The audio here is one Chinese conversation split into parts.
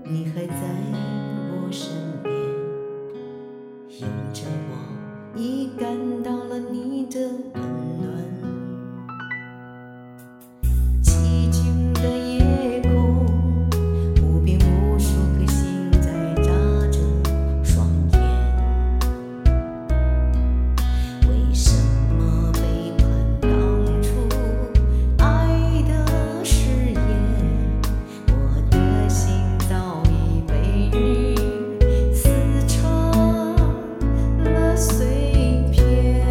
你还在我身边，迎着我，已感到了你的温暖。寂静的夜空，无边无数颗星在眨着双眼。为什么背叛当初爱的誓言？我的心早已被你撕成了碎片，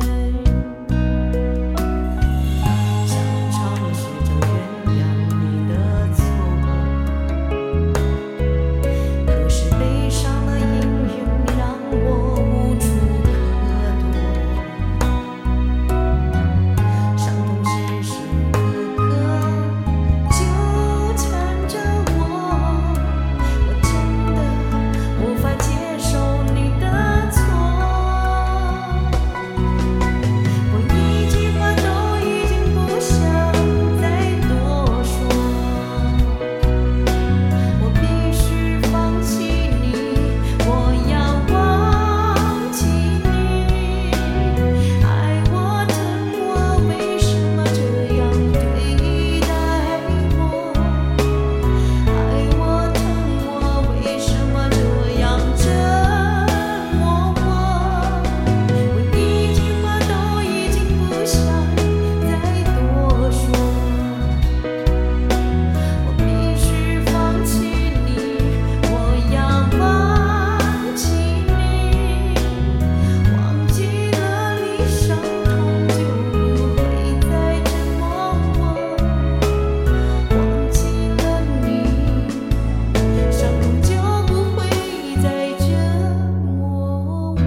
想尝试着原谅你的错，可是悲伤的阴云让我无处可躲，伤痛时时刻刻纠缠着我，我真的无法接受你的错，我一句话都已经不想再多说，我必须放弃你，我要忘记你，爱我疼我，为什么这样对待我？爱我疼我，为什么这样折磨我？我一句话都已经不想再多说，我必须放弃你，我要忘记你，忘记了你，伤痛就不会再折磨我，忘记了你，伤痛就不会再折磨我。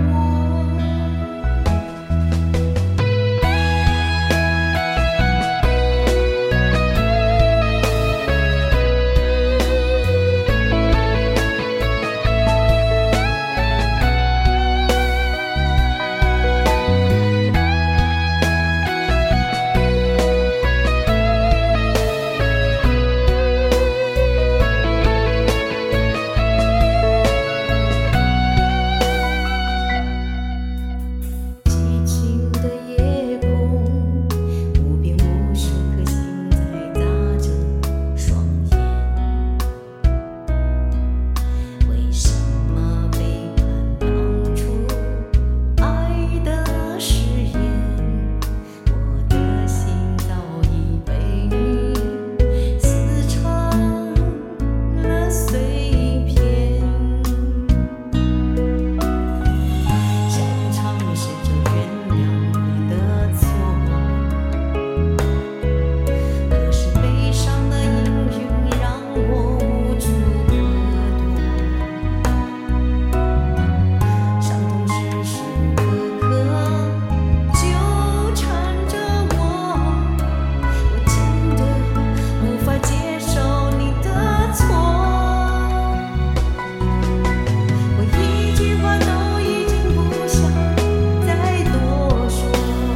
寂静的夜空，无边无数颗星在眨着双眼。为什么背叛当初爱的誓言？我的心早已被你撕成了碎片，想尝试着原谅你的错，可是悲伤的阴云让我无处可躲，伤痛时时刻刻纠缠着我，我真的无法接受你的错，我一句话都已经不想再多说，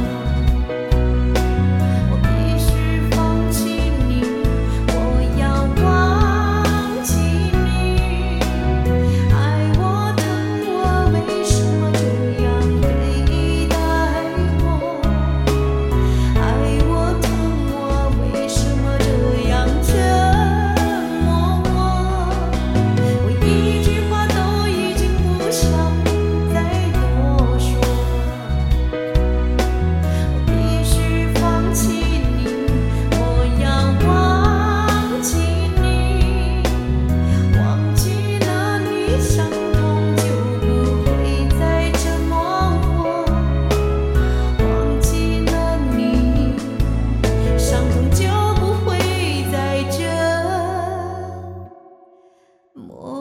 我必须放弃你，我要忘记你，爱我疼我，为什么这样对待我？爱我疼我，为什么这样折磨我？我一句话都已经不想再多说，我必须放弃你，我要忘记你，忘记了你，伤痛就不会再折磨我，忘记了你，伤痛就不会再折磨